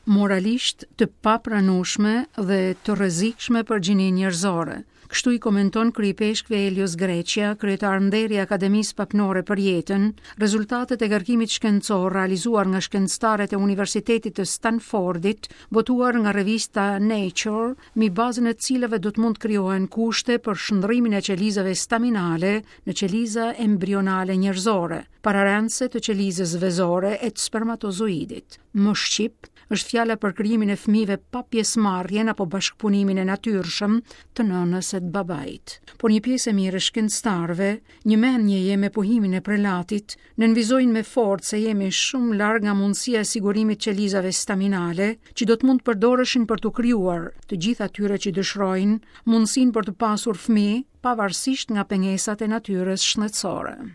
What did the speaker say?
moralisht të papranueshme dhe të rrezikshme për gjininë njerëzore. Kështu i komenton kryepeshkve Elios Greqia, kryetar nderi i Akademisë Papnore për Jetën, rezultatet e kërkimit shkencor realizuar nga shkencëtarët e Universitetit të Stanfordit, botuar nga revista Nature, mbi bazën e cilave do të mund krijohen kushte për shndërrimin e qelizave staminale në qeliza embrionale njerëzore, pararendse të qelizës vezore e të spermatozoidit. Më shqip, është fjala për krijimin e fëmijëve pa pjesëmarrjen apo bashkëpunimin e natyrshëm të nënës e të babait. Por një pjesë e mirë e shkencëtarëve, një mendje me pohimin e prelatit, nënvizojnë me fortë se jemi shumë larg nga mundësia e sigurimit qelizave staminale, që do të mund të përdoreshin për të krijuar të gjithë atyre që dëshirojnë mundësinë për të pasur fëmijë, pavarësisht nga pengesat e natyrës shëndetësore.